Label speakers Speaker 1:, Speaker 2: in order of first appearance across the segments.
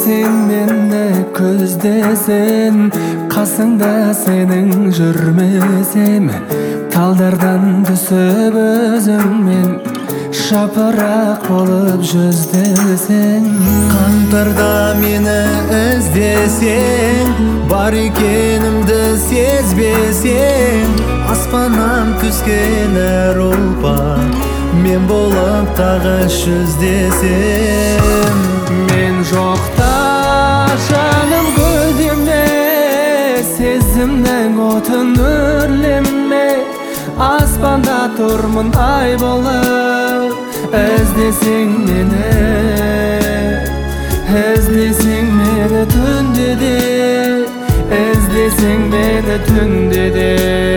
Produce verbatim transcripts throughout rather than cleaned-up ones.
Speaker 1: Эздесең мені көздесең, қасыңда сенің жүрмесем, талдардан түсіп өзіңмен шапырақ болып жүздесең.
Speaker 2: Қаңтарда мені іздесең, бар екенімді сезбесең, аспаннан түскен әр ұлпа мен болып тағы жүздесем.
Speaker 1: Мен жоқта жаным гүлдеме, сезімнің отын өрлеме, аспанда тұрмын ай болып. Іздесең мені, іздесең мені түнде де, іздесең мені түнде де.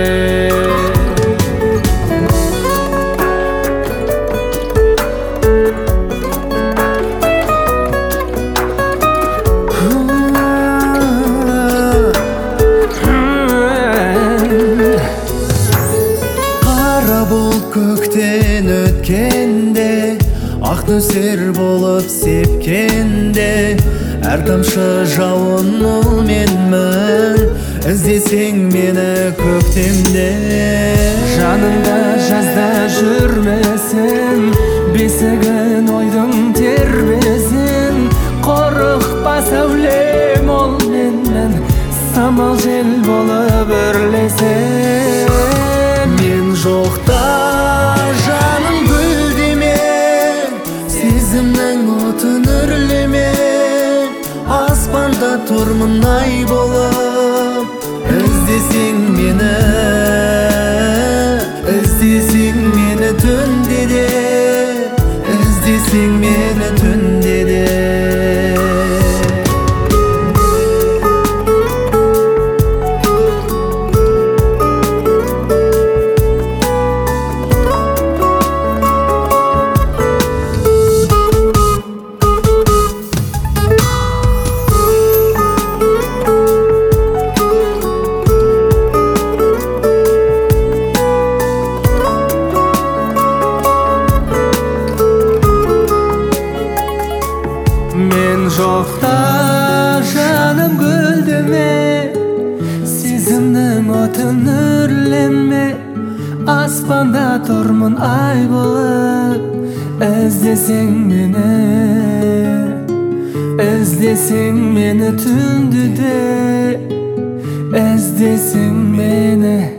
Speaker 2: Көктен өткенде, ақ нөсер болып сепкенде, әр тамшы жауын ол менмін. Іздесең мені көктемде.
Speaker 1: Жаныңда жазда жүрмесін, бесігін ойдың тербесін. Қорықпа сәулем ол менмен, самал жел болып үрлесін.
Speaker 2: Мен жоқта жаным гүлдеме, сезімнің отын үрлеме, аспанда тұрмын ай болып. Іздесең мені, іздесең мені түнде де, іздесең мені түнде де.
Speaker 1: Мен жоқта жаным гүлдеме, сезімнің отын үрлеме, аспанда тұрмын ай болып. Іздесең мені, іздесең мені түнде де, іздесең мені.